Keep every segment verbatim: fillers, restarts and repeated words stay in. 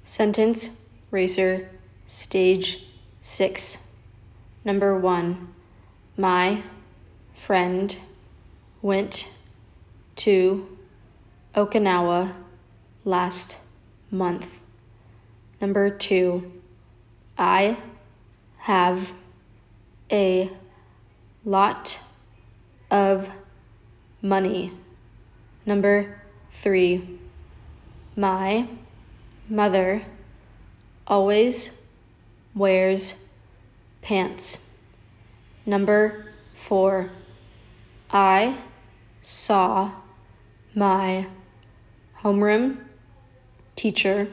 Sentence Racer Stage six. Number one. My friend went to Okinawa last month. Number two. I have a lot of money. Number three. My mother always wears pants. Number four. I saw my homeroom teacher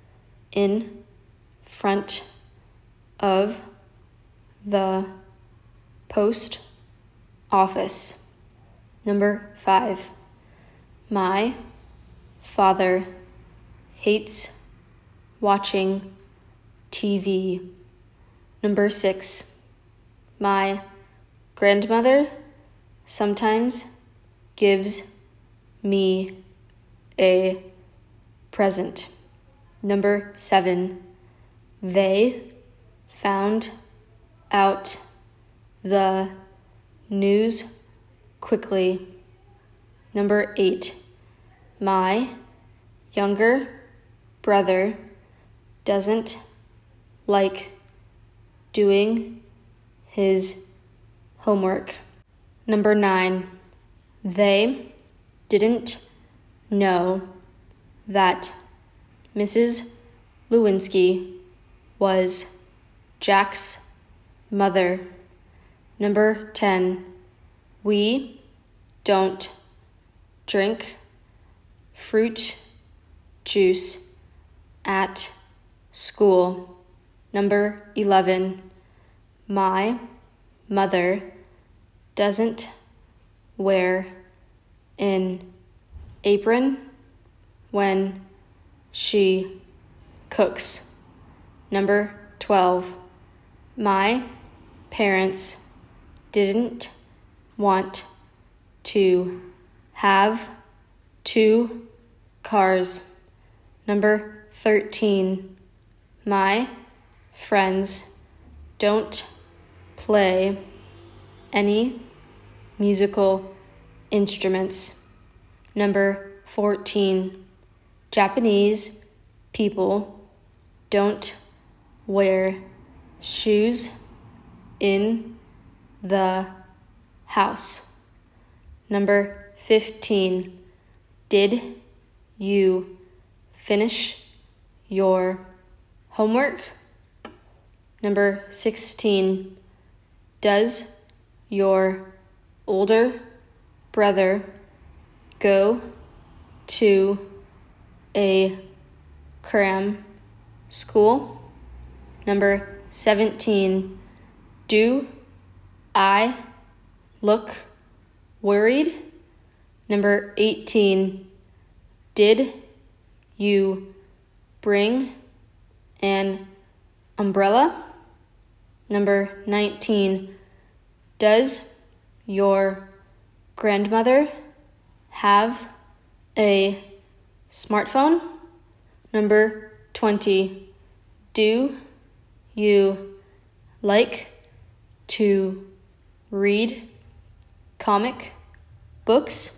in front of the post office. Number five. My father hates watching T V. Number six. My grandmother sometimes gives me a present. Number seven. They found out the news quickly. Number eight. My younger brother doesn't like doing his homework. Number nine. They didn't know that Missus Lewinsky was Jack's mother. Number ten. We don't drink fruit juice at school. Number eleven. My mother doesn't wear an apron when she cooks. Number twelve. My parents didn't want to have two cars. Number thirteen. My friends don't play any musical instruments. Number fourteen. Japanese people don't wear shoes in the house. Number fifteen. Did you finish your homework? Number sixteen. Does your older brother go to a cram school? Number seventeen. Do I look worried? Number eighteen. Did you bring an umbrella? Number nineteen. Does your grandmother have a smartphone? Number twenty. Do you like to read comic books?